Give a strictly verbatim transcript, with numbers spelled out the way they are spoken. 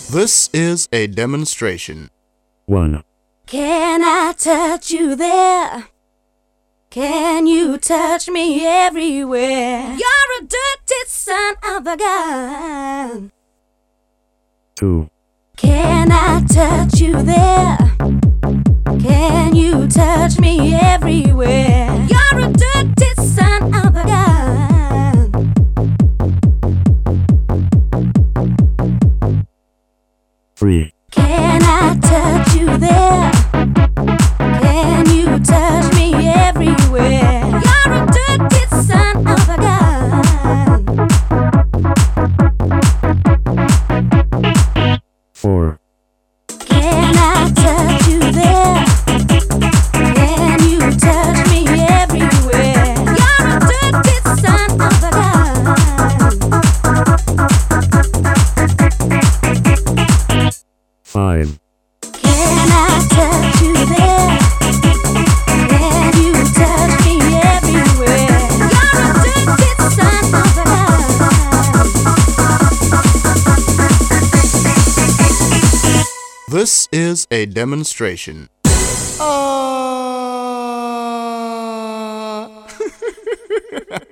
This is a demonstration. One. Can I touch you there? Can you touch me everywhere? You're a dirty son of a gun. Two. Can I touch you there? Can you touch me everywhere? You're a dirty son of a gun. Three. Can I touch you there? Can you touch me everywhere? You're a dirty son of a gun. Four. Can I touch you there? Can you touch me everywhere? You're a dirty son of a gun. Five. Can I touch you there? Can you touch me everywhere? You're a dirty son of a gun. This is a demonstration. Uh...